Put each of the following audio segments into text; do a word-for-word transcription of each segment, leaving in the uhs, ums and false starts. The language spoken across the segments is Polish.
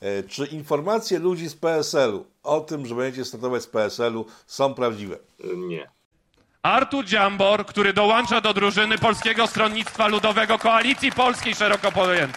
Czy informacje ludzi z P S L u o tym, że będziecie startować z P S L u, są prawdziwe? Nie. Artur Dziambor, który dołącza do drużyny Polskiego Stronnictwa Ludowego, Koalicji Polskiej szeroko pojętej.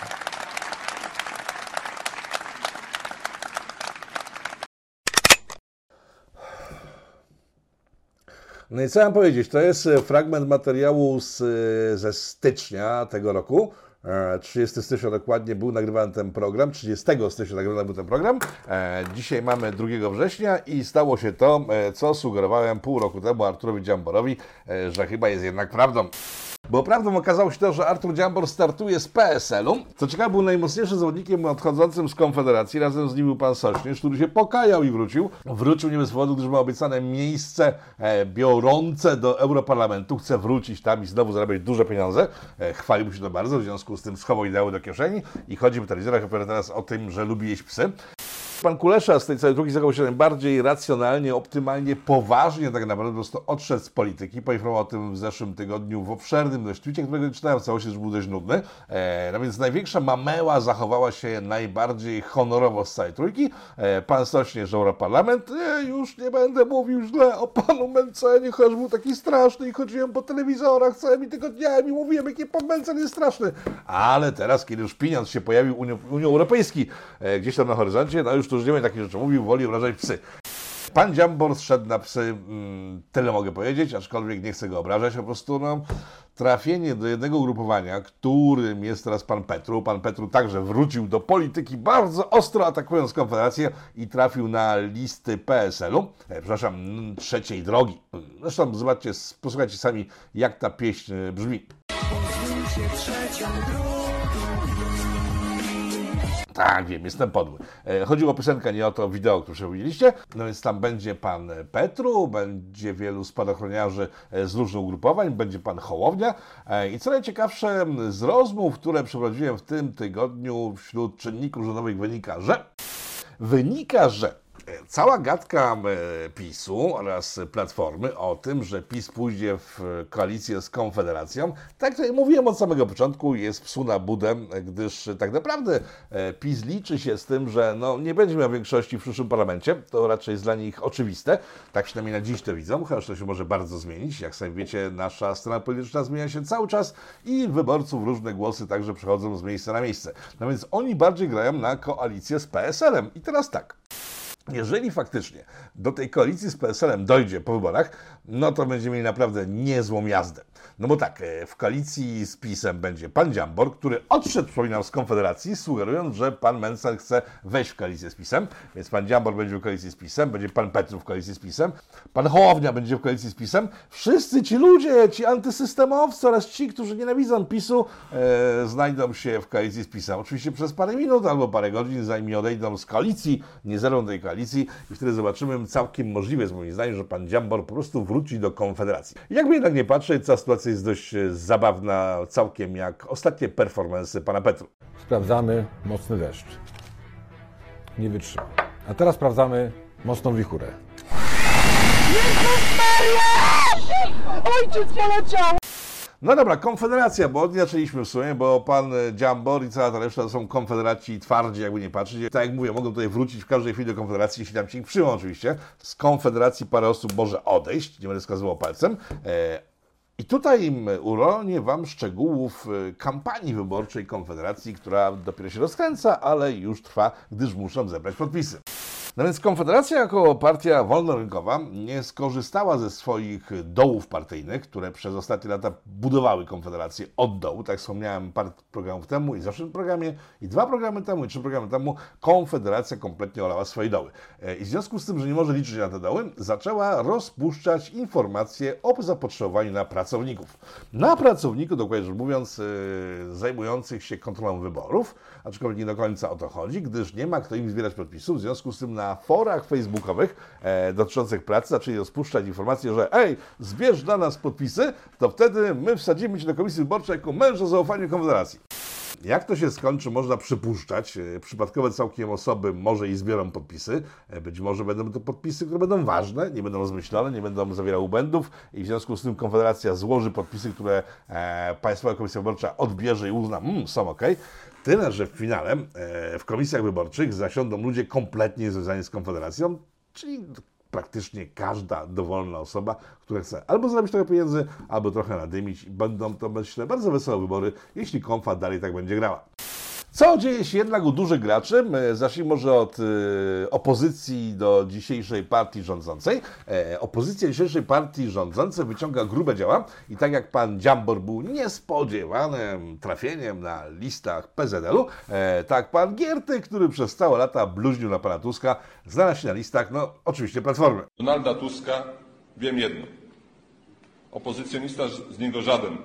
No i co mam powiedzieć, to jest fragment materiału z, ze stycznia tego roku. trzydziestego stycznia dokładnie był nagrywany ten program, trzydziestego stycznia nagrywany był ten program. Dzisiaj mamy drugiego września i stało się to, co sugerowałem pół roku temu Arturowi Dziamborowi, że chyba jest jednak prawdą. Bo prawdą okazało się to, że Artur Dziambor startuje z P S L u. Co ciekawe, był najmocniejszym zawodnikiem odchodzącym z Konfederacji. Razem z nim był pan Sośnierz, który się pokajał i wrócił. Wrócił nie bez powodu, gdyż ma obiecane miejsce e, biorące do Europarlamentu. Chce wrócić tam i znowu zarabiać duże pieniądze. E, chwalił się to bardzo, w związku z tym schował ideały do kieszeni i chodzi po telewizorach, opowiada teraz o tym, że lubi jeść psy. Pan Kulesza z tej całej drugiej zachował się najbardziej racjonalnie, optymalnie, poważnie tak naprawdę, po prostu odszedł z polityki. Poinformował o tym w zeszłym tygodniu w obszernym dość tweetie, którego czytałem w całości, że był dość nudny. E, no więc największa mameła zachowała się najbardziej honorowo z całej trójki. E, pan Sośnierz, Europarlament. E, już nie będę mówił źle o panu Mencenie, chociaż był taki straszny i chodziłem po telewizorach całymi tygodniami, mówiłem, jaki pan Mencen jest straszny. Ale teraz, kiedy już pieniądz się pojawił, Unii, Unii Europejskiej e, gdzieś tam na horyzoncie, no już tu już nie będzie takich rzeczy mówił, woli obrażać psy. Pan Dziambor zszedł na psy, mm, tyle mogę powiedzieć, aczkolwiek nie chcę go obrażać, po prostu no, trafienie do jednego ugrupowania, którym jest teraz pan Petru. Pan Petru także wrócił do polityki, bardzo ostro atakując Konfederację i trafił na listy P S L u, e, przepraszam, trzeciej drogi. Zresztą zobaczcie, posłuchajcie sami, jak ta pieśń brzmi. Pozwólcie trzecią drogą. Tak, wiem, jestem podły. Chodziło o piosenkę, nie o to wideo, które widzieliście. No więc tam będzie pan Petru, będzie wielu spadochroniarzy z różnych ugrupowań, będzie pan Hołownia. I co najciekawsze, z rozmów, które przeprowadziłem w tym tygodniu wśród czynników rządowych wynika, że wynika, że cała gadka PiSu oraz Platformy o tym, że PiS pójdzie w koalicję z Konfederacją, tak jak mówiłem od samego początku, jest psu na budę, gdyż tak naprawdę PiS liczy się z tym, że no, nie będzie miał większości w przyszłym parlamencie. To raczej jest dla nich oczywiste. Tak przynajmniej na dziś to widzą, chociaż to się może bardzo zmienić. Jak sami wiecie, nasza scena polityczna zmienia się cały czas i wyborców różne głosy także przechodzą z miejsca na miejsce. No więc oni bardziej grają na koalicję z P S L em. I teraz tak. Jeżeli faktycznie do tej koalicji z P S L em dojdzie po wyborach, no to będziemy mieli naprawdę niezłą jazdę. No bo tak, w koalicji z PiS-em będzie pan Dziambor, który odszedł, przypominam, z Konfederacji, sugerując, że pan Mencen chce wejść w koalicję z PiS-em, więc pan Dziambor będzie w koalicji z PiS-em, będzie pan Petru w koalicji z PiS-em, pan Hołownia będzie w koalicji z PiS-em. Wszyscy ci ludzie, ci antysystemowcy oraz ci, którzy nienawidzą PiS-u, e, znajdą się w koalicji z PiS-em. Oczywiście przez parę minut albo parę godzin, zanim odejdą z koalicji, nie zerwą tej koalicji i wtedy zobaczymy, całkiem możliwe jest moim zdaniem, że pan Dziambor po prostu wróci do Konfederacji. Jakby jednak nie patrzeć, ta sytuacja jest dość zabawna, całkiem jak ostatnie performance pana Petru. Sprawdzamy mocny deszcz. Nie wytrzyma. A teraz sprawdzamy mocną wichurę. Jezus Maria! Ojciec poleciał! No dobra, Konfederacja, bo od niej zaczęliśmy w sumie, bo pan Dziambor i cała ta reszta to są konfederaci twardzi, jakby nie patrzeć. Tak jak mówię, mogą tutaj wrócić w każdej chwili do Konfederacji, jeśli tam się ich przyjmą oczywiście. Z Konfederacji parę osób może odejść, nie będę wskazywał palcem. I tutaj uronię wam szczegółów kampanii wyborczej Konfederacji, która dopiero się rozkręca, ale już trwa, gdyż muszą zebrać podpisy. No więc Konfederacja jako partia wolnorynkowa nie skorzystała ze swoich dołów partyjnych, które przez ostatnie lata budowały Konfederację od dołu. Tak wspomniałem parę programów temu i w zeszłym programie, i dwa programy temu, i trzy programy temu Konfederacja kompletnie olała swoje doły. I w związku z tym, że nie może liczyć na te doły, zaczęła rozpuszczać informacje o zapotrzebowaniu na pracowników. Na pracowników, dokładnie rzecz mówiąc, yy, zajmujących się kontrolą wyborów, aczkolwiek nie do końca o to chodzi, gdyż nie ma kto im zbierać podpisów, w związku z tym na forach facebookowych e, dotyczących pracy zaczęli rozpuszczać informacje, że ej, zbierz dla nas podpisy, to wtedy my wsadzimy cię do komisji wyborczej jako męża zaufania Konfederacji. Jak to się skończy, można przypuszczać. Przypadkowe całkiem osoby może i zbiorą podpisy. Być może będą to podpisy, które będą ważne, nie będą rozmyślone, nie będą zawierały błędów i w związku z tym Konfederacja złoży podpisy, które e, Państwowa Komisja Wyborcza odbierze i uzna, mmm, są ok. Tyle, że w finale e, w komisjach wyborczych zasiądą ludzie kompletnie związani z Konfederacją, czyli praktycznie każda dowolna osoba, która chce albo zarobić trochę pieniędzy, albo trochę nadymić i będą to, myślę, bardzo wesołe wybory, jeśli Konfa dalej tak będzie grała. Co dzieje się jednak u dużych graczy? Zacznijmy może od y, opozycji do dzisiejszej partii rządzącej. E, opozycja dzisiejszej partii rządzącej wyciąga grube dzieła i tak jak pan Dziambor był niespodziewanym trafieniem na listach P Z L u, e, tak pan Giertych, który przez całe lata bluźnił na pana Tuska, znalazł się na listach, no oczywiście Platformy. Donalda Tuska wiem jedno. Opozycjonista z niego żaden.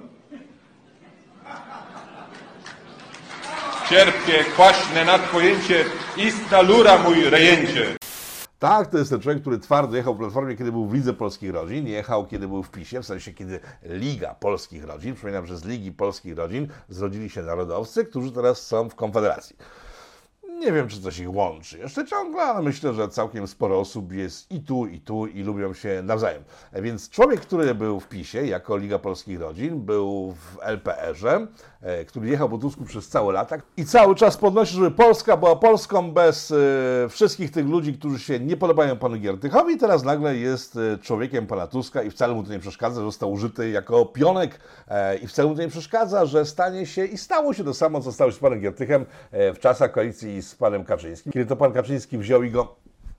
Cierpkie, kwaśne nadpojęcie, istna lura mój rejęcie. Tak, to jest ten człowiek, który twardo jechał w Platformie, kiedy był w Lidze Polskich Rodzin, jechał, kiedy był w PiSie, w sensie, kiedy Liga Polskich Rodzin, przypominam, że z Ligi Polskich Rodzin zrodzili się narodowcy, którzy teraz są w Konfederacji. Nie wiem, czy coś ich łączy jeszcze ciągle, ale myślę, że całkiem sporo osób jest i tu, i tu i lubią się nawzajem. Więc człowiek, który był w PiSie jako Liga Polskich Rodzin, był w L P R ze, który jechał po Tusku przez całe lata i cały czas podnosi, żeby Polska była Polską bez y, wszystkich tych ludzi, którzy się nie podobają panu Giertychowi. Teraz nagle jest y, człowiekiem pana Tuska i wcale mu to nie przeszkadza, że został użyty jako pionek y, i wcale mu to nie przeszkadza, że stanie się i stało się to samo, co stało się z panem Giertychem y, w czasach koalicji z panem Kaczyńskim, kiedy to pan Kaczyński wziął i go,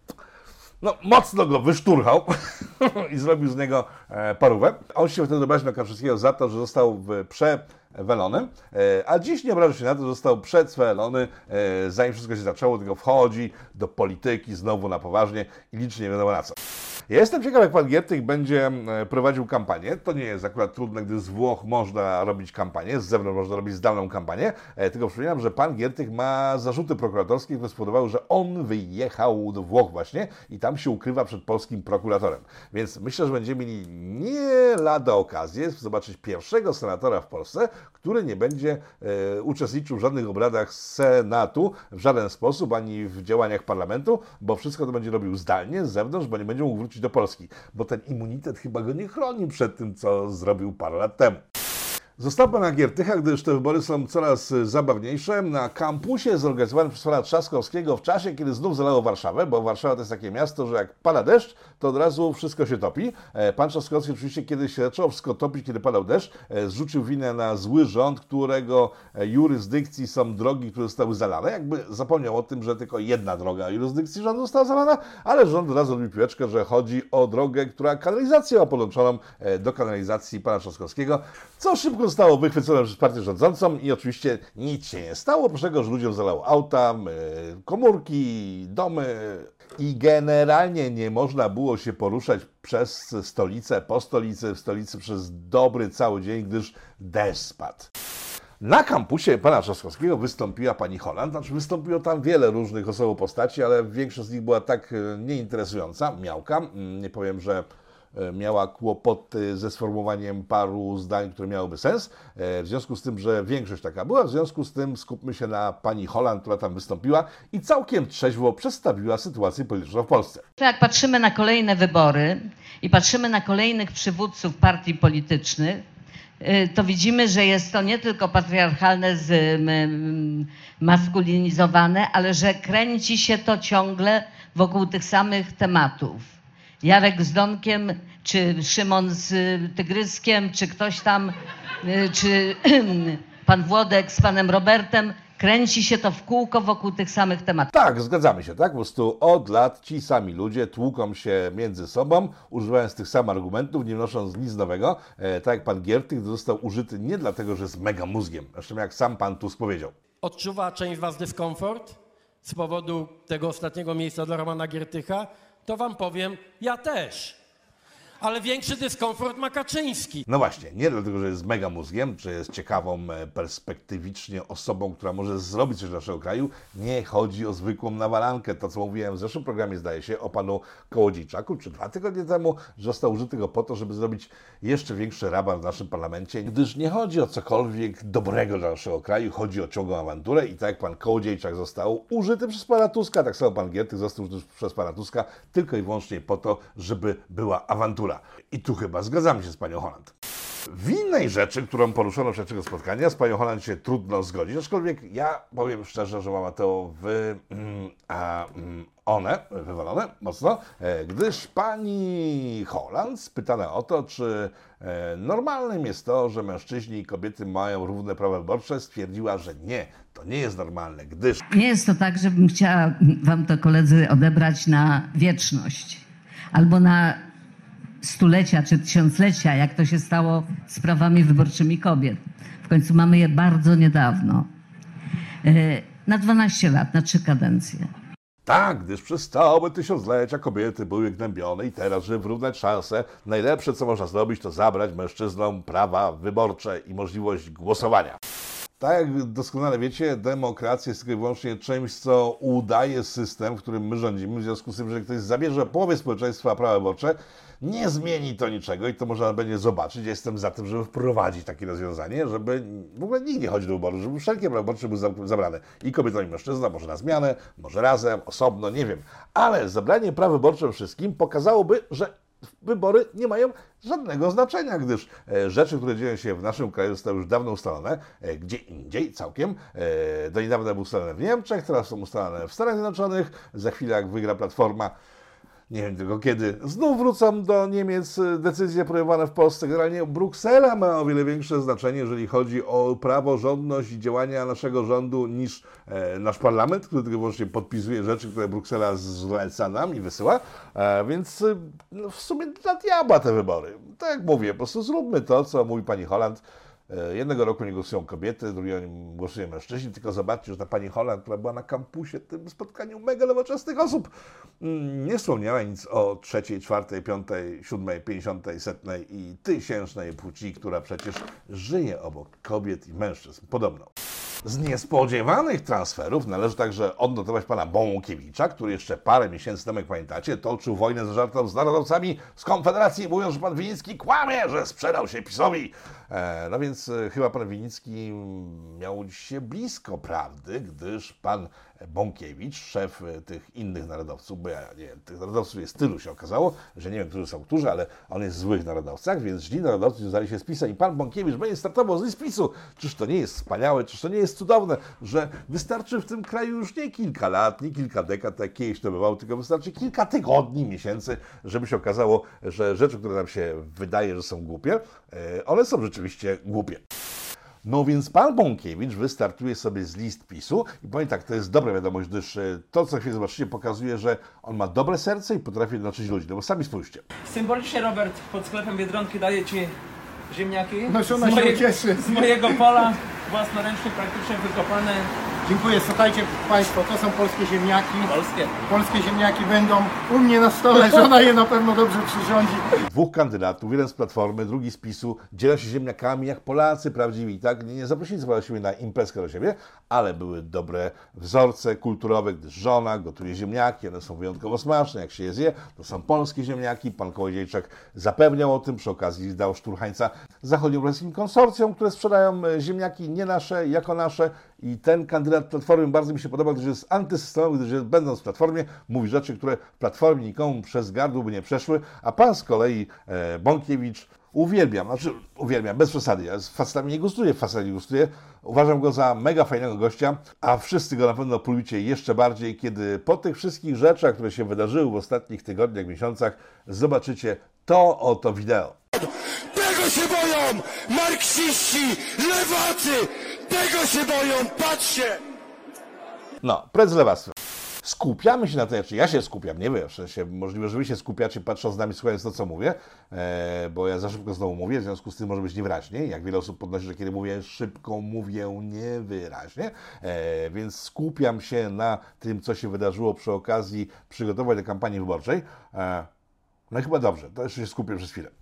no mocno go wyszturchał i zrobił z niego e, parówę. On się wtedy obraził na Kaczyńskiego za to, że został przewelony, e, a dziś nie obraża się na to, że został przecwelony, e, zanim wszystko się zaczęło, tylko wchodzi do polityki znowu na poważnie i licznie nie wiadomo na co. Ja jestem ciekaw, jak pan Giertych będzie prowadził kampanię. To nie jest akurat trudne, gdy z Włoch można robić kampanię, z zewnątrz można robić zdalną kampanię, tylko przypominam, że pan Giertych ma zarzuty prokuratorskie, które spowodowały, że on wyjechał do Włoch właśnie i tam się ukrywa przed polskim prokuratorem. Więc myślę, że będziemy mieli nie lada okazję zobaczyć pierwszego senatora w Polsce, który nie będzie e, uczestniczył w żadnych obradach Senatu w żaden sposób, ani w działaniach parlamentu, bo wszystko to będzie robił zdalnie, z zewnątrz, bo nie będzie mógł wrócić do Polski, bo ten immunitet chyba go nie chroni przed tym, co zrobił parę lat temu. Został pana Giertycha, gdyż te wybory są coraz zabawniejsze, na kampusie zorganizowanym przez pana Trzaskowskiego w czasie, kiedy znów zalało Warszawę, bo Warszawa to jest takie miasto, że jak pada deszcz, to od razu wszystko się topi. Pan Trzaskowski oczywiście, kiedy się zaczęło wszystko topić, kiedy padał deszcz, zrzucił winę na zły rząd, którego jurysdykcji są drogi, które zostały zalane. Jakby zapomniał o tym, że tylko jedna droga jurysdykcji rządu została zalana, ale rząd od razu robi piłeczkę, że chodzi o drogę, która kanalizację ma podłączoną do kanalizacji pana Trzaskowskiego, co szybko zostało wychwycone przez partię rządzącą i oczywiście nic się nie stało, oprócz tego, że ludziom zalało auta, komórki, domy i generalnie nie można było się poruszać przez stolicę, po stolicy, w stolicy przez dobry cały dzień, gdyż deszcz spadł. Na kampusie pana Trzaskowskiego wystąpiła pani Holland, znaczy wystąpiło tam wiele różnych osobów postaci, ale większość z nich była tak nieinteresująca, miałka, nie powiem, że miała kłopoty ze sformułowaniem paru zdań, które miałyby sens. W związku z tym, że większość taka była, w związku z tym skupmy się na pani Holland, która tam wystąpiła i całkiem trzeźwo przedstawiła sytuację polityczną w Polsce. Jak patrzymy na kolejne wybory i patrzymy na kolejnych przywódców partii politycznych, to widzimy, że jest to nie tylko patriarchalne, maskulinizowane, ale że kręci się to ciągle wokół tych samych tematów. Jarek z Donkiem, czy Szymon z Tygryskiem, czy ktoś tam, czy pan Włodek z panem Robertem. Kręci się to w kółko wokół tych samych tematów. Tak, zgadzamy się, tak? Po prostu od lat ci sami ludzie tłuką się między sobą, używając tych samych argumentów, nie wnosząc nic nowego. E, tak jak pan Giertych został użyty nie dlatego, że jest mega mózgiem, zresztą jak sam pan Tusk powiedział. Odczuwa część z was dyskomfort z powodu tego ostatniego miejsca dla Romana Giertycha? To wam powiem, ja też. Ale większy dyskomfort ma Kaczyński. No właśnie, nie dlatego, że jest mega mózgiem, czy jest ciekawą, e, perspektywicznie osobą, która może zrobić coś dla naszego kraju. Nie chodzi o zwykłą nawalankę. To, co mówiłem w zeszłym programie, zdaje się, o panu Kołodziejczaku, czy dwa tygodnie temu, że został użyty go po to, żeby zrobić jeszcze większy raban w naszym parlamencie, gdyż nie chodzi o cokolwiek dobrego dla naszego kraju, chodzi o ciągłą awanturę i tak jak pan Kołodziejczak został użyty przez pana Tuska, tak samo pan Giertych został użyty przez pana Tuska, tylko i wyłącznie po to, żeby była awantura. I tu chyba zgadzamy się z panią Holland. W innej rzeczy, którą poruszono w czasie tego spotkania, z panią Holland się trudno zgodzić, aczkolwiek ja powiem szczerze, że ma to wy, mm, a, mm, one, wywalone mocno, e, gdyż pani Holland spytana o to, czy e, normalnym jest to, że mężczyźni i kobiety mają równe prawa wyborcze, stwierdziła, że nie, to nie jest normalne, gdyż... Nie jest to tak, żebym chciała wam to, koledzy, odebrać na wieczność albo na stulecia czy tysiąclecia, jak to się stało z prawami wyborczymi kobiet. W końcu mamy je bardzo niedawno. Na dwanaście lat, na trzy kadencje. Tak, gdyż przez całe tysiąclecia kobiety były gnębione i teraz, żeby wyrównać szanse, najlepsze, co można zrobić, to zabrać mężczyznom prawa wyborcze i możliwość głosowania. Tak jak doskonale wiecie, demokracja jest tylko i wyłącznie czymś, co udaje system, w którym my rządzimy, w związku z tym, że ktoś zabierze połowie społeczeństwa prawa wyborcze, nie zmieni to niczego i to można będzie zobaczyć. Ja jestem za tym, żeby wprowadzić takie rozwiązanie, żeby w ogóle nikt nie chodził do wyboru, żeby wszelkie prawa wyborcze były zabrane. I kobietom, i mężczyznom, może na zmianę, może razem, osobno, nie wiem. Ale zabranie praw wyborczych wszystkim pokazało,by że wybory nie mają żadnego znaczenia, gdyż e, rzeczy, które dzieją się w naszym kraju, zostały już dawno ustalone, e, gdzie indziej całkiem. E, do niedawna były ustalone w Niemczech, teraz są ustalone w Stanach Zjednoczonych. Za chwilę, jak wygra Platforma, nie wiem tylko kiedy, znów wrócą do Niemiec decyzje podejmowane w Polsce. Generalnie Bruksela ma o wiele większe znaczenie, jeżeli chodzi o praworządność i działania naszego rządu, niż e, nasz parlament, który tylko wyłącznie podpisuje rzeczy, które Bruksela zleca nam i wysyła. E, więc e, no, w sumie dla diabła te wybory. Tak jak mówię, po prostu zróbmy to, co mówi pani Holland. Jednego roku nie głosują kobiety, drugiego głosują mężczyźni, tylko zobaczcie, że ta pani Holland, która była na kampusie, tym spotkaniu mega nowoczesnych osób, nie wspomniała nic o trzeciej, czwartej, piątej, siódmej, pięćdziesiątej, setnej i tysięcznej płci, która przecież żyje obok kobiet i mężczyzn, podobno. Z niespodziewanych transferów należy także odnotować pana Bąkiewicza, który jeszcze parę miesięcy temu, jak pamiętacie, toczył wojnę zażartą z narodowcami z Konfederacji, mówiąc, że pan Winnicki kłamie, że sprzedał się PiS-owi. E, no więc e, chyba pan Winnicki miał się blisko prawdy, gdyż pan Bąkiewicz, szef tych innych narodowców, bo ja nie wiem, tych narodowców jest tylu, się okazało, że nie wiem, którzy są którzy, ale on jest w złych narodowcach, więc źli narodowcy związali się z PiS-em i pan Bąkiewicz będzie startował z list PiS-u. Czyż to nie jest wspaniałe, czyż to nie jest cudowne, że wystarczy w tym kraju już nie kilka lat, nie kilka dekad, tak kiedyś to bywało, tylko wystarczy kilka tygodni, miesięcy, żeby się okazało, że rzeczy, które nam się wydaje, że są głupie, one są rzeczywiście głupie. No więc pan Bąkiewicz wystartuje sobie z list PiS-u i powiem tak, to jest dobra wiadomość, gdyż to, co chwilę zobaczycie, pokazuje, że on ma dobre serce i potrafi jednoczyć ludzi. No bo sami spójrzcie. Symbolicznie, Robert, pod sklepem Biedronki daje Ci ziemniaki. No żona się mojego, cieszy. Z mojego pola, własnoręcznie, praktycznie wykopane. Dziękuję, słuchajcie Państwo, to są polskie ziemniaki. Polskie. Polskie ziemniaki będą u mnie na stole, żona je na pewno dobrze przyrządzi. Dwóch kandydatów, jeden z Platformy, drugi z PiS-u, dzielą się ziemniakami jak Polacy prawdziwi, tak? Nie, nie zaprosili co siebie na imprezkę do siebie, ale były dobre wzorce kulturowe, gdyż żona gotuje ziemniaki, one są wyjątkowo smaczne, jak się je zje, to są polskie ziemniaki. Pan Kołodziejczak zapewniał o tym, przy okazji dał szturchańca zachodniobrackim konsorcjom, które sprzedają ziemniaki nie nasze, jako nasze. I ten kandydat Platformy bardzo mi się podoba, gdyż jest antysystemowy, gdyż będąc w Platformie mówi rzeczy, które w Platformie nikomu przez gardło by nie przeszły, a pan z kolei e, Bąkiewicz uwielbiam, znaczy uwielbiam, bez przesady, ja z facetami nie gustuję, w facetami nie gustuję, uważam go za mega fajnego gościa, a wszyscy go na pewno polubicie jeszcze bardziej, kiedy po tych wszystkich rzeczach, które się wydarzyły w ostatnich tygodniach, miesiącach, zobaczycie to oto wideo. Tego się boją marksiści, lewacy! Tego się boją, patrzcie! No, precz z lewactwa. Skupiamy się na tej, czy ja się skupiam, nie wiem, w sensie możliwe, że wy się skupiacie patrząc na mnie, słuchając to, co mówię, e, bo ja za szybko znowu mówię, w związku z tym może być niewyraźnie, jak wiele osób podnosi, że kiedy mówię szybko, mówię niewyraźnie, e, więc skupiam się na tym, co się wydarzyło przy okazji przygotowań do kampanii wyborczej. E, No i chyba dobrze, to jeszcze się skupię przez chwilę.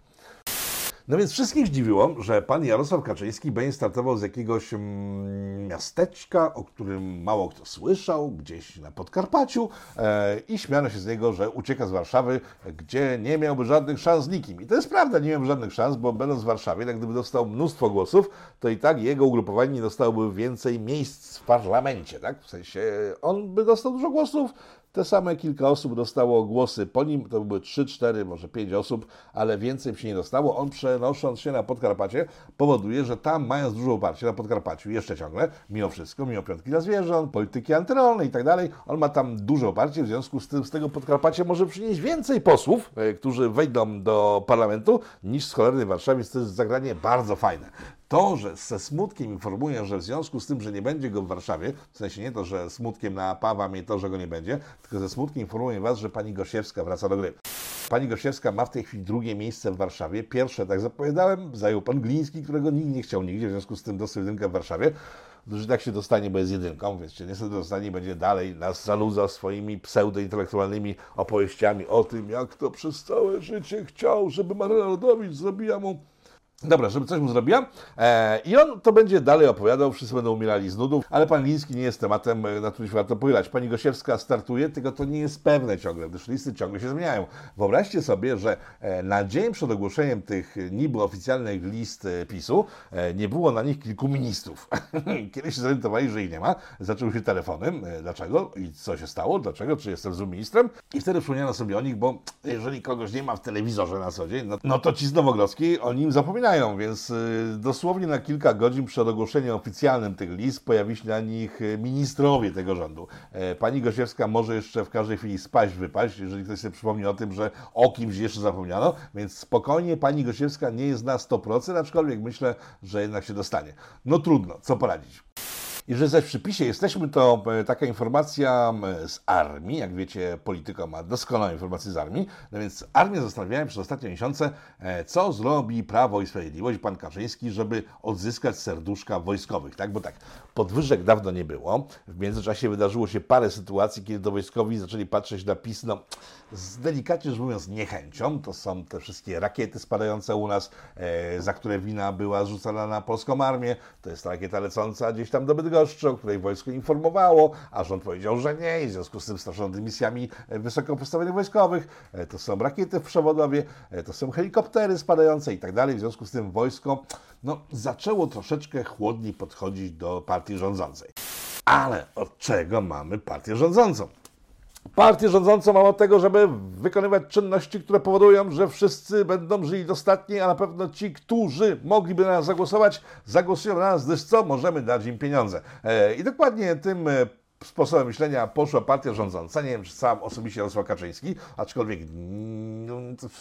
No więc wszystkich zdziwiło, że pan Jarosław Kaczyński będzie startował z jakiegoś mm, miasteczka, o którym mało kto słyszał, gdzieś na Podkarpaciu e, i śmiano się z niego, że ucieka z Warszawy, gdzie nie miałby żadnych szans z nikim. I to jest prawda, nie miałby żadnych szans, bo będąc w Warszawie, jak gdyby dostał mnóstwo głosów, to i tak jego ugrupowanie nie dostałoby więcej miejsc w parlamencie, tak? W sensie on by dostał dużo głosów, te same kilka osób dostało głosy po nim, to były trzy, cztery, może pięć osób, ale więcej się nie dostało. On przenosząc się na Podkarpacie powoduje, że tam mając dużo oparcie na Podkarpaciu, jeszcze ciągle, mimo wszystko, mimo piątki dla zwierząt, polityki antyrolnej i tak dalej, on ma tam duże oparcie, w związku z tym z tego Podkarpacia może przynieść więcej posłów, e, którzy wejdą do parlamentu, niż z cholernej Warszawy, więc to jest zagranie bardzo fajne. To, że ze smutkiem informuję, że w związku z tym, że nie będzie go w Warszawie, w sensie nie to, że smutkiem napawa mnie to, że go nie będzie, tylko ze smutkiem informuję Was, że pani Gosiewska wraca do gry. Pani Gosiewska ma w tej chwili drugie miejsce w Warszawie. Pierwsze, tak zapowiadałem, zajął pan Gliński, którego nikt nie chciał nigdzie, w związku z tym dostał jedynkę w Warszawie. Że tak się dostanie, bo jest jedynką, więc się niestety dostanie i będzie dalej nas zanudzał swoimi pseudointelektualnymi opowieściami o tym, jak to przez całe życie chciał, żeby Maryla Rodowicz zrobiła mu... Dobra, żeby coś mu zrobiła e, i on to będzie dalej opowiadał, wszyscy będą umierali z nudów, ale pan Gliński nie jest tematem, na który się warto pochylać. Pani Gosiewska startuje, tylko to nie jest pewne ciągle, gdyż listy ciągle się zmieniają. Wyobraźcie sobie, że e, na dzień przed ogłoszeniem tych niby oficjalnych list e, PiSu e, nie było na nich kilku ministrów. Kiedy się zorientowali, że ich nie ma, zaczęły się telefony. E, dlaczego? I co się stało? Dlaczego? Czy jestem złym ministrem? I wtedy przypomniano sobie o nich, bo jeżeli kogoś nie ma w telewizorze na co dzień, no, no to ci z Nowogrodzkiej o nim zapominają. Więc y, dosłownie na kilka godzin przed ogłoszeniem oficjalnym tych list pojawi się na nich ministrowie tego rządu. E, pani Gosiewska może jeszcze w każdej chwili spaść, wypaść, jeżeli ktoś sobie przypomni o tym, że o kimś jeszcze zapomniano, więc spokojnie pani Gosiewska nie jest na sto procent, aczkolwiek myślę, że jednak się dostanie. No trudno, co poradzić. Jeżeli zaś w przypisie jesteśmy, to taka informacja z armii. Jak wiecie, Polityko ma doskonałe informacje z armii. No więc armię zastanawiałem przez ostatnie miesiące, co zrobi Prawo i Sprawiedliwość, pan Kaczyński, żeby odzyskać serduszka wojskowych. Tak? Bo tak, podwyżek dawno nie było. W międzyczasie wydarzyło się parę sytuacji, kiedy do wojskowi zaczęli patrzeć na PiS, no, z delikatnie rzecz mówiąc niechęcią. To są te wszystkie rakiety spadające u nas, e, za które wina była zrzucana na polską armię. To jest ta rakieta lecąca gdzieś tam do Bydgoszczy, o której wojsko informowało, a rząd powiedział, że nie i w związku z tym straszono dymisjami wysoko postawionych wojskowych. E, to są rakiety w przewodowie, e, to są helikoptery spadające i tak dalej. W związku z tym wojsko no, zaczęło troszeczkę chłodniej podchodzić do partii rządzącej. Ale od czego mamy partię rządzącą? Partię rządzącą mam od tego, żeby wykonywać czynności, które powodują, że wszyscy będą żyli dostatnio, a na pewno ci, którzy mogliby na nas zagłosować, zagłosują na nas, gdyż co? Możemy dać im pieniądze. E, I dokładnie tym e, sposobem myślenia poszła partia rządząca. Nie wiem, czy sam osobiście Jarosław Kaczyński, aczkolwiek no,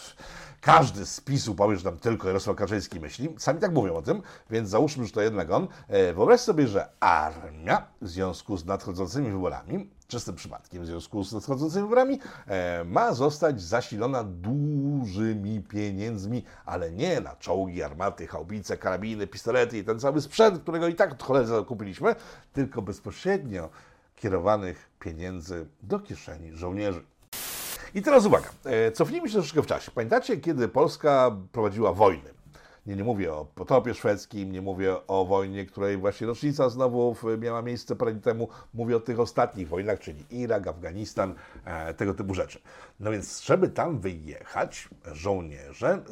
każdy z PiSu powie, że tam tylko Jarosław Kaczyński myśli. Sami tak mówią o tym, więc załóżmy, że to jednak on. E, wyobraź sobie, że armia w związku z nadchodzącymi wyborami, czystym przypadkiem w związku z nadchodzącymi wyborami, e, ma zostać zasilona dużymi pieniędzmi, ale nie na czołgi, armaty, haubice, karabiny, pistolety i ten cały sprzęt, którego i tak od cholery zakupiliśmy, tylko bezpośrednio kierowanych pieniędzy do kieszeni żołnierzy. I teraz uwaga, e, cofnijmy się troszeczkę w czasie. Pamiętacie, kiedy Polska prowadziła wojny? Nie, nie mówię o potopie szwedzkim, nie mówię o wojnie, której właśnie rocznica znowu miała miejsce parę dni temu. Mówię o tych ostatnich wojnach, czyli Irak, Afganistan, e, tego typu rzeczy. No więc, żeby tam wyjechać, żołnierze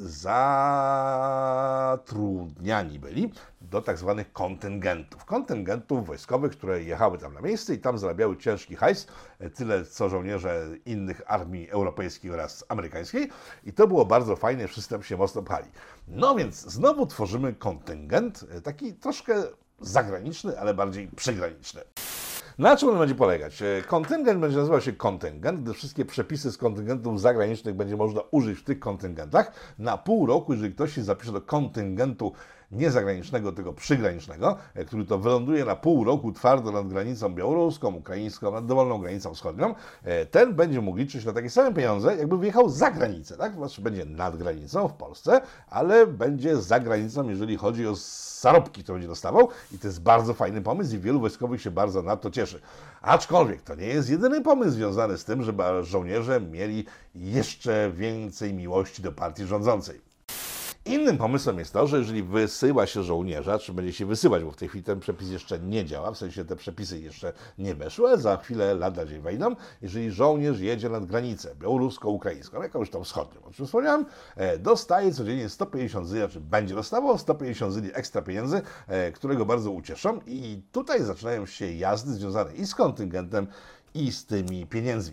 zatrudniani byli do tak zwanych kontyngentów. Kontyngentów wojskowych, które jechały tam na miejsce i tam zarabiały ciężki hajs, tyle co żołnierze innych armii europejskich oraz amerykańskiej. I to było bardzo fajne, wszyscy tam się mocno pchali. No więc znowu tworzymy kontyngent, taki troszkę zagraniczny, ale bardziej przygraniczny. Na czym on będzie polegać? Kontyngent będzie nazywał się kontyngent, gdyż wszystkie przepisy z kontyngentów zagranicznych będzie można użyć w tych kontyngentach. Na pół roku, jeżeli ktoś się zapisze do kontyngentu nie zagranicznego, tylko przygranicznego, który to wyląduje na pół roku twardo nad granicą białoruską, ukraińską, nad dowolną granicą wschodnią, ten będzie mógł liczyć na takie same pieniądze, jakby wyjechał za granicę, tak? Znaczy będzie nad granicą w Polsce, ale będzie za granicą, jeżeli chodzi o zarobki, które będzie dostawał i to jest bardzo fajny pomysł i wielu wojskowych się bardzo na to cieszy. Aczkolwiek to nie jest jedyny pomysł związany z tym, żeby żołnierze mieli jeszcze więcej miłości do partii rządzącej. Innym pomysłem jest to, że jeżeli wysyła się żołnierza, czy będzie się wysyłać, bo w tej chwili ten przepis jeszcze nie działa, w sensie te przepisy jeszcze nie weszły, ale za chwilę lada dzień wejdą, jeżeli żołnierz jedzie nad granicę białorusko-ukraińską, jakąś tam wschodnią, o czym wspomniałem, dostaje codziennie sto pięćdziesiąt zyli, czy będzie dostawał sto pięćdziesiąt zyli ekstra pieniędzy, które go bardzo ucieszą i tutaj zaczynają się jazdy związane i z kontyngentem, i z tymi pieniędzmi.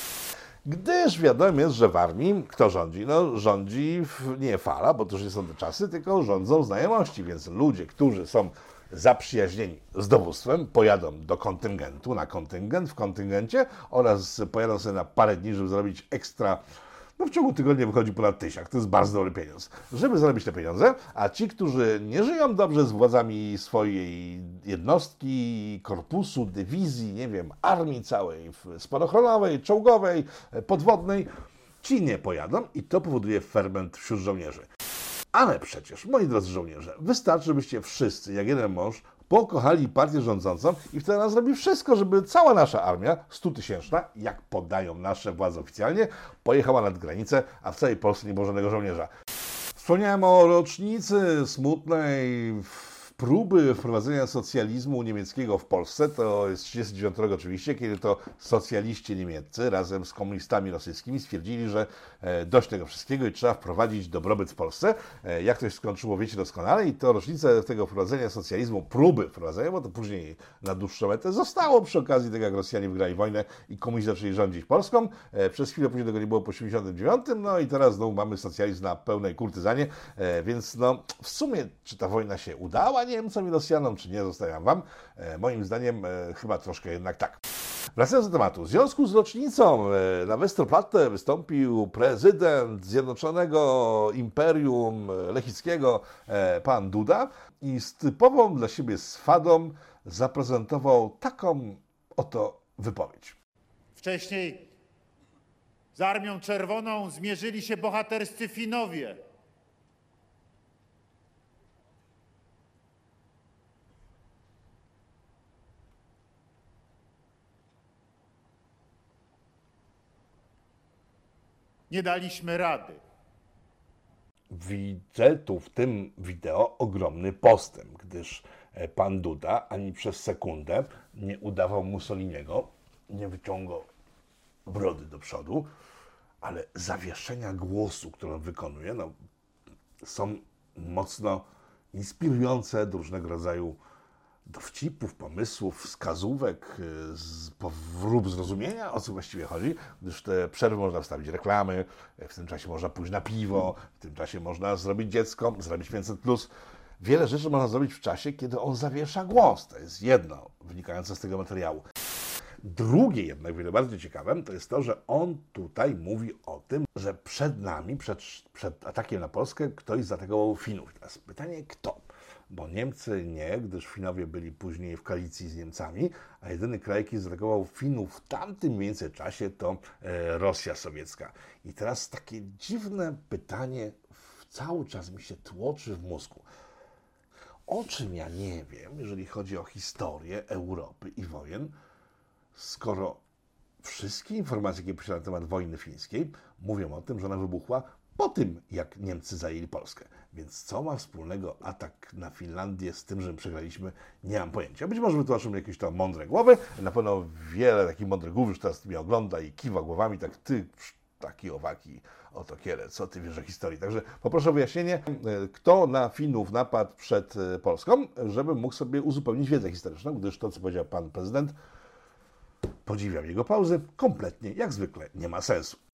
Gdyż wiadomo jest, że w armii kto rządzi? No rządzi nie fala, bo to już nie są te czasy, tylko rządzą znajomości, więc ludzie, którzy są zaprzyjaźnieni z dowództwem, pojadą do kontyngentu, na kontyngent w kontyngencie oraz pojadą sobie na parę dni, żeby zrobić ekstra. No w ciągu tygodnia wychodzi ponad tysiak, to jest bardzo dobry pieniądz, żeby zarobić te pieniądze, a ci, którzy nie żyją dobrze z władzami swojej jednostki, korpusu, dywizji, nie wiem, armii całej, spadochronowej, czołgowej, podwodnej, ci nie pojadą i to powoduje ferment wśród żołnierzy. Ale przecież, moi drodzy żołnierze, wystarczy, żebyście wszyscy, jak jeden mąż, pokochali partię rządzącą i wtedy ona zrobi wszystko, żeby cała nasza armia, stutysięczna, jak podają nasze władze oficjalnie, pojechała nad granicę, a w całej Polsce nie było żadnego żołnierza. Wspomniałem o rocznicy smutnej próby wprowadzenia socjalizmu niemieckiego w Polsce. To jest trzydziesty dziewiąty rok oczywiście, kiedy to socjaliści niemieccy razem z komunistami rosyjskimi stwierdzili, że dość tego wszystkiego i trzeba wprowadzić dobrobyt w Polsce. Jak to się skończyło, wiecie doskonale i to rocznicę tego wprowadzenia socjalizmu, próby wprowadzenia, bo to później na dłuższą metę zostało przy okazji tego, jak Rosjanie wygrali wojnę i komuniści zaczęli rządzić Polską. Przez chwilę później tego nie było po osiemdziesiątym dziewiątym, no i teraz znowu mamy socjalizm na pełnej kurtyzanie, więc no w sumie czy ta wojna się udała Niemcom i Rosjanom, czy nie, zostawiam wam. E, moim zdaniem e, chyba troszkę jednak tak. Wracając do tematu. W związku z rocznicą e, na Westerplatte wystąpił prezydent Zjednoczonego Imperium Lechickiego, e, pan Duda, i z typową dla siebie swadą zaprezentował taką oto wypowiedź. Wcześniej z Armią Czerwoną zmierzyli się bohaterscy Finowie. Nie daliśmy rady. Widzę tu w tym wideo ogromny postęp, gdyż pan Duda ani przez sekundę nie udawał Mussoliniego, nie wyciągał brody do przodu, ale zawieszenia głosu, które on wykonuje, no, są mocno inspirujące do różnego rodzaju dowcipów, pomysłów, wskazówek, z, prób zrozumienia, o co właściwie chodzi, gdyż te przerwy można wstawić reklamy, w tym czasie można pójść na piwo, w tym czasie można zrobić dziecko, zrobić pięćset plus. Wiele rzeczy można zrobić w czasie, kiedy on zawiesza głos. To jest jedno wynikające z tego materiału. Drugie jednak, wiele bardziej ciekawe, to jest to, że on tutaj mówi o tym, że przed nami, przed, przed atakiem na Polskę ktoś zaatakował Finów. Teraz pytanie, kto? Bo Niemcy nie, gdyż Finowie byli później w koalicji z Niemcami, a jedyny kraj, jaki zaatakował Finów w tamtym mniej więcej czasie, to e, Rosja sowiecka. I teraz takie dziwne pytanie cały czas mi się tłoczy w mózgu. O czym ja nie wiem, jeżeli chodzi o historię Europy i wojen, skoro wszystkie informacje, jakie posiadam na temat wojny fińskiej, mówią o tym, że ona wybuchła po tym, jak Niemcy zajęli Polskę. Więc co ma wspólnego atak na Finlandię z tym, że przegraliśmy, nie mam pojęcia. Być może wytłumaczymy jakieś tam mądre głowy. Na pewno wiele takich mądrych głów już teraz mnie ogląda i kiwa głowami, tak ty, taki owaki, oto kiele, co ty wiesz o historii. Także poproszę o wyjaśnienie, kto na Finów napadł przed Polską, żebym mógł sobie uzupełnić wiedzę historyczną, gdyż to, co powiedział pan prezydent, podziwiam jego pauzy, kompletnie, jak zwykle, nie ma sensu.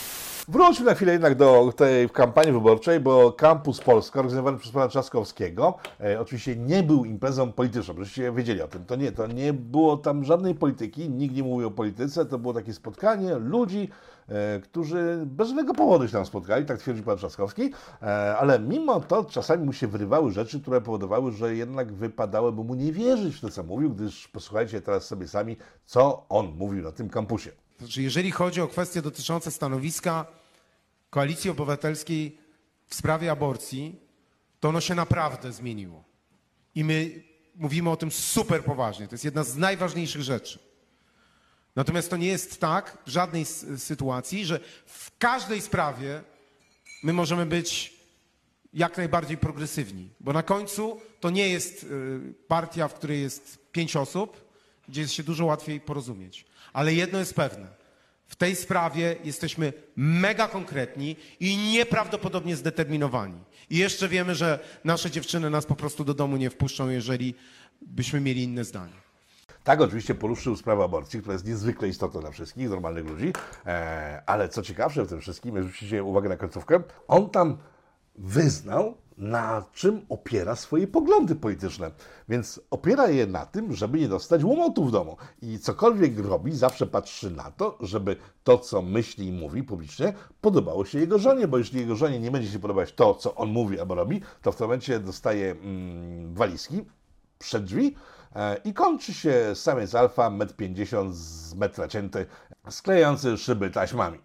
Wróćmy na chwilę jednak do tej kampanii wyborczej, bo Campus Polska, organizowany przez pana Trzaskowskiego, e, oczywiście nie był imprezą polityczną, żebyście wiedzieli o tym. To nie, to nie było tam żadnej polityki, nikt nie mówił o polityce, to było takie spotkanie ludzi, e, którzy bez żadnego powodu się tam spotkali, tak twierdzi pan Trzaskowski, e, ale mimo to czasami mu się wyrywały rzeczy, które powodowały, że jednak wypadałoby mu nie wierzyć w to, co mówił, gdyż posłuchajcie teraz sobie sami, co on mówił na tym kampusie. Znaczy, jeżeli chodzi o kwestie dotyczące stanowiska Koalicji Obywatelskiej w sprawie aborcji, to ono się naprawdę zmieniło. I my mówimy o tym super poważnie. To jest jedna z najważniejszych rzeczy. Natomiast to nie jest tak w żadnej sytuacji, że w każdej sprawie my możemy być jak najbardziej progresywni. Bo na końcu to nie jest partia, w której jest pięć osób, gdzie jest się dużo łatwiej porozumieć. Ale jedno jest pewne. W tej sprawie jesteśmy mega konkretni i nieprawdopodobnie zdeterminowani. I jeszcze wiemy, że nasze dziewczyny nas po prostu do domu nie wpuszczą, jeżeli byśmy mieli inne zdanie. Tak, oczywiście poruszył sprawę aborcji, która jest niezwykle istotna dla wszystkich normalnych ludzi, e, ale co ciekawsze w tym wszystkim, jak zwrócicie uwagę na końcówkę, on tam wyznał, na czym opiera swoje poglądy polityczne. Więc opiera je na tym, żeby nie dostać łomotu w domu. I cokolwiek robi, zawsze patrzy na to, żeby to, co myśli i mówi publicznie, podobało się jego żonie, bo jeśli jego żonie nie będzie się podobać to, co on mówi albo robi, to w tym momencie dostaje mm, walizki przed drzwi e, i kończy się samiec alfa, metr pięćdziesiąt z metra cięty, sklejający szyby taśmami.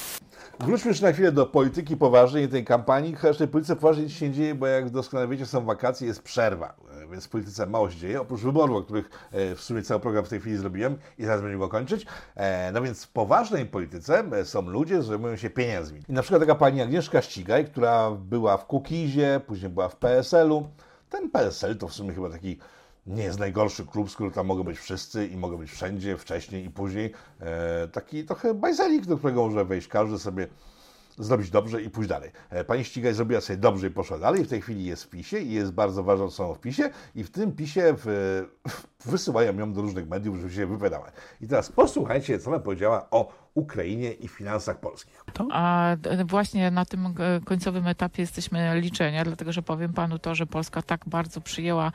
Wróćmy jeszcze na chwilę do polityki poważnej tej kampanii. Chociaż w tej polityce poważnej nic się nie dzieje, bo jak doskonale wiecie, są wakacje, jest przerwa, więc w polityce mało się dzieje, oprócz wyborów, o których w sumie cały program w tej chwili zrobiłem i zaraz będziemy go kończyć. No więc w poważnej polityce są ludzie, którzy zajmują się pieniędzmi. I na przykład taka pani Agnieszka Ścigaj, która była w Kukizie, później była w P S L-u. Ten P S L to w sumie chyba taki nie jest najgorszy klub, z którym tam mogą być wszyscy i mogą być wszędzie, wcześniej i później. E, taki trochę bajzelik, do którego może wejść każdy sobie, zrobić dobrze i pójść dalej. E, pani Ścigaj zrobiła sobie dobrze i poszła dalej. W tej chwili jest w PiSie i jest bardzo ważną osobą w PiSie i w tym PiSie w, w, wysyłają ją do różnych mediów, żeby się wypowiadała. I teraz posłuchajcie, co ona powiedziała o Ukrainie i finansach polskich. A właśnie na tym końcowym etapie jesteśmy liczenia, dlatego że powiem panu to, że Polska tak bardzo przyjęła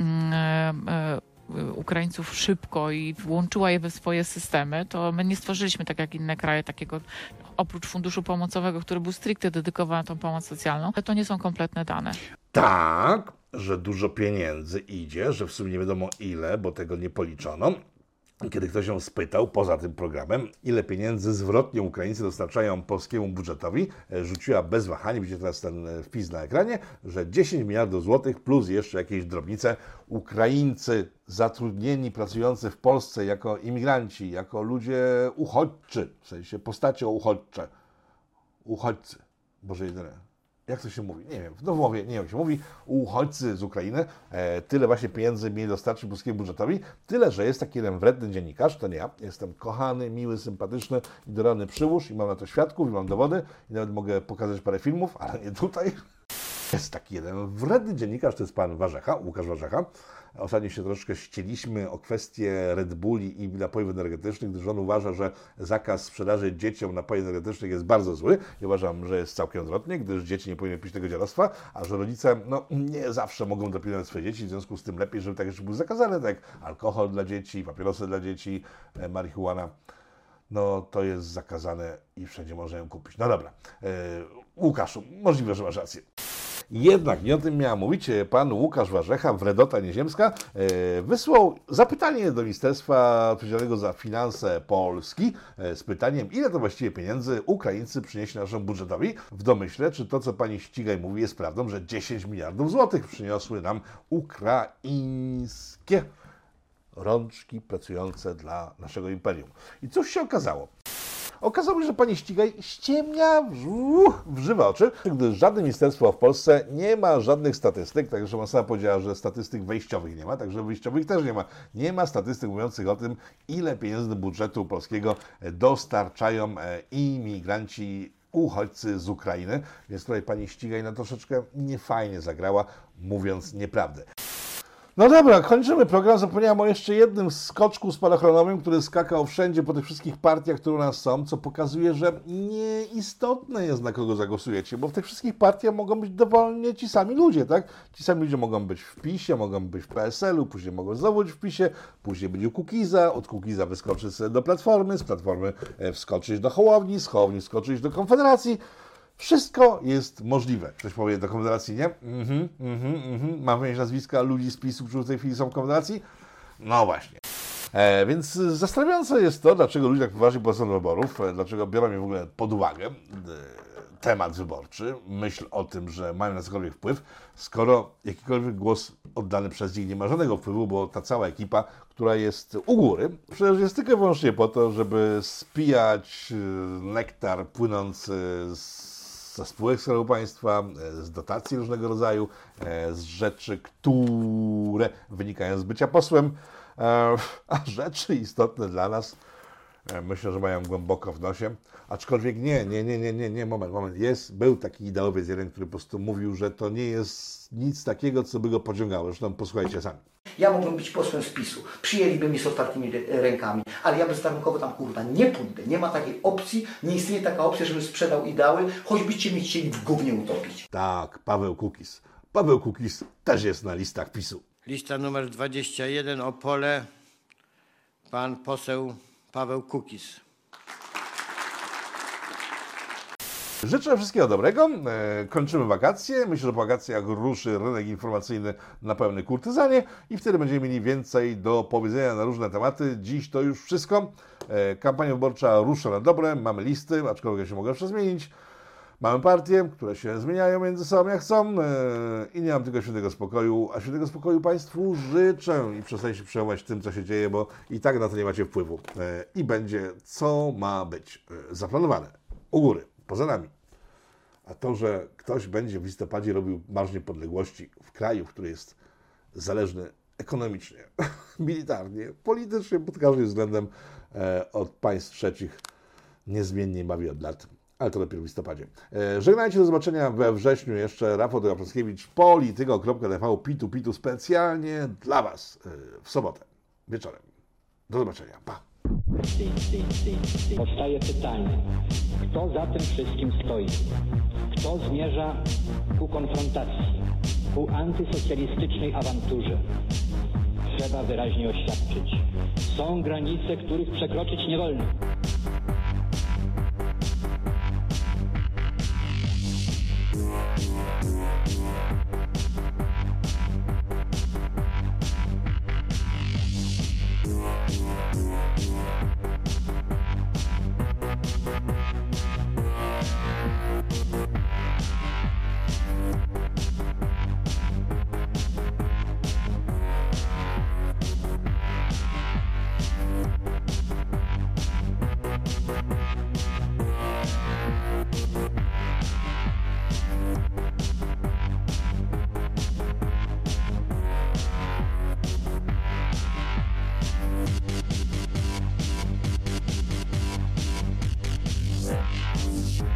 mm, Ukraińców szybko i włączyła je we swoje systemy, to my nie stworzyliśmy, tak jak inne kraje, takiego oprócz funduszu pomocowego, który był stricte dedykowany na tą pomoc socjalną, ale to nie są kompletne dane. Tak, że dużo pieniędzy idzie, że w sumie nie wiadomo ile, bo tego nie policzono. Kiedy ktoś ją spytał, poza tym programem, ile pieniędzy zwrotnie Ukraińcy dostarczają polskiemu budżetowi, rzuciła bez wahania, widzicie teraz ten wpis na ekranie, że dziesięć miliardów złotych plus jeszcze jakieś drobnice. Ukraińcy zatrudnieni, pracujący w Polsce jako imigranci, jako ludzie uchodźczy, w sensie postacie uchodźcze, uchodźcy, Boże jedyne. Jak to się mówi? Nie wiem. No w mowie, nie wiem jak się mówi. Uchodźcy z Ukrainy. E, tyle właśnie pieniędzy mieli dostarczyć polskiemu budżetowi. Tyle, że jest taki jeden wredny dziennikarz, to nie ja. Jestem kochany, miły, sympatyczny i dorany przyłóż i mam na to świadków i mam dowody i nawet mogę pokazać parę filmów, ale nie tutaj. Jest taki jeden wredny dziennikarz, to jest pan Warzecha, Łukasz Warzecha. Ostatnio się troszeczkę ścieliśmy o kwestię Red Bulli i napojów energetycznych, gdyż on uważa, że zakaz sprzedaży dzieciom napojów energetycznych jest bardzo zły. Ja uważam, że jest całkiem odwrotnie, gdyż dzieci nie powinny pić tego dziadostwa, a że rodzice no, nie zawsze mogą dopilnować swoje dzieci, w związku z tym lepiej, żeby tak jeszcze był zakazany, tak jak alkohol dla dzieci, papierosy dla dzieci, marihuana. No to jest zakazane i wszędzie można ją kupić. No dobra, e, Łukaszu, możliwe, że masz rację. Jednak, nie o tym miała mówić, pan Łukasz Warzecha, Wredota Nieziemska, e, wysłał zapytanie do Ministerstwa Odpowiedzialnego za Finanse Polski e, z pytaniem, ile to właściwie pieniędzy Ukraińcy przynieśli naszemu budżetowi, w domyśle, czy to, co pani Ścigaj mówi, jest prawdą, że dziesięć miliardów złotych przyniosły nam ukraińskie rączki pracujące dla naszego imperium. I cóż się okazało? Okazało się, że pani Ścigaj ściemnia w żywe oczy, gdyż żadne ministerstwo w Polsce nie ma żadnych statystyk, także ona sama powiedziała, że statystyk wejściowych nie ma, także wyjściowych też nie ma. Nie ma statystyk mówiących o tym, ile pieniędzy do budżetu polskiego dostarczają imigranci, uchodźcy z Ukrainy, więc tutaj pani Ścigaj na troszeczkę niefajnie zagrała, mówiąc nieprawdę. No dobra, kończymy program. Zapomniałem o jeszcze jednym skoczku spadochronowym, który skakał wszędzie po tych wszystkich partiach, które u nas są, co pokazuje, że nieistotne jest, na kogo zagłosujecie, bo w tych wszystkich partiach mogą być dowolnie ci sami ludzie, tak? Ci sami ludzie mogą być w PiSie, mogą być w P S L-u, później mogą znowu być w PiSie, później być u Kukiza, od Kukiza wyskoczyć do Platformy, z Platformy wskoczyć do Hołowni, z Hołowni wskoczyć do Konfederacji. Wszystko jest możliwe. Ktoś powie do Konfederacji, nie? Mhm, mhm, mhm. Mam wymienić nazwiska ludzi z PiSu, którzy w tej chwili są w Konfederacji? No właśnie. E, więc zastanawiające jest to, dlaczego ludzie tak poważnie podchodzą do wyborów, e, dlaczego biorą je w ogóle pod uwagę, e, temat wyborczy, myśl o tym, że mają na cokolwiek wpływ, skoro jakikolwiek głos oddany przez nich nie ma żadnego wpływu, bo ta cała ekipa, która jest u góry, przecież jest tylko i wyłącznie po to, żeby spijać nektar płynący z ze spółek Skarbu Państwa, z dotacji różnego rodzaju, z rzeczy, które wynikają z bycia posłem, a rzeczy istotne dla nas, myślę, że mają głęboko w nosie, aczkolwiek nie, nie, nie, nie, nie, nie, moment, moment, jest, był taki ideowiec jeden, który po prostu mówił, że to nie jest nic takiego, co by go pociągało, zresztą posłuchajcie sami. Ja mógłbym być posłem z PiSu, przyjęliby mnie z otwartymi rękami, ale ja bezwarunkowo tam kurwa nie pójdę. Nie ma takiej opcji, nie istnieje taka opcja, żebym sprzedał ideały, choćbyście mnie chcieli w gównie utopić. Tak, Paweł Kukiz. Paweł Kukiz też jest na listach PiSu. Lista numer dwadzieścia jeden, Opole, pan poseł Paweł Kukiz. Życzę wszystkiego dobrego. Kończymy wakacje. Myślę, że po wakacjach ruszy rynek informacyjny na pełnej kurtyzanie i wtedy będziemy mieli więcej do powiedzenia na różne tematy. Dziś to już wszystko. Kampania wyborcza rusza na dobre. Mamy listy, aczkolwiek się mogą jeszcze zmienić. Mamy partie, które się zmieniają między sobą jak chcą i nie mam tylko świętego spokoju, a świętego spokoju Państwu życzę i przestańcie się przejmować tym, co się dzieje, bo i tak na to nie macie wpływu. I będzie, co ma być zaplanowane. U góry. Poza nami. A to, że ktoś będzie w listopadzie robił Marsz Niepodległości w kraju, który jest zależny ekonomicznie, militarnie, politycznie, pod każdym względem e, od państw trzecich, niezmiennie bawi od lat. Ale to dopiero w listopadzie. E, żegnajcie, do zobaczenia we wrześniu jeszcze. Rafał Drapowskiewicz, polityko kropka t v, pitu pitu specjalnie dla Was e, w sobotę wieczorem. Do zobaczenia. Pa! Powstaje pytanie, kto za tym wszystkim stoi? Kto zmierza ku konfrontacji, ku antysocjalistycznej awanturze? Trzeba wyraźnie oświadczyć. Są granice, których przekroczyć nie wolno. Yeah.